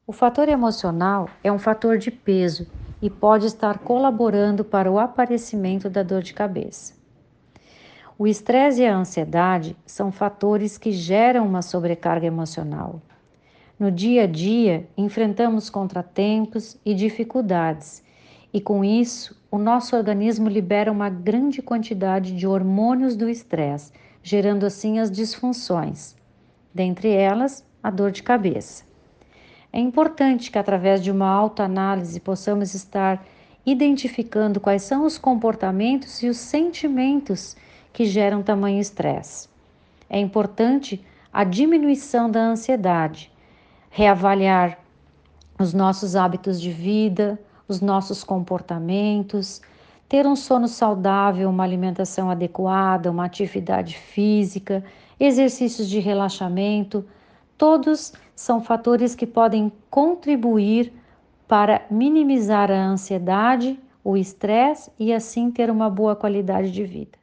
O fator emocional é um fator de peso e pode estar colaborando para o aparecimento da dor de cabeça. O estresse e a ansiedade são fatores que geram uma sobrecarga emocional. No dia a dia, enfrentamos contratempos e dificuldades, e com isso, o nosso organismo libera uma grande quantidade de hormônios do estresse, gerando assim as disfunções, dentre elas, a dor de cabeça. É importante que, através de uma autoanálise, possamos estar identificando quais são os comportamentos e os sentimentos que geram tamanho estresse. É importante a diminuição da ansiedade, reavaliar os nossos hábitos de vida, os nossos comportamentos, ter um sono saudável, uma alimentação adequada, uma atividade física, exercícios de relaxamento, todos são fatores que podem contribuir para minimizar a ansiedade, o estresse e assim ter uma boa qualidade de vida.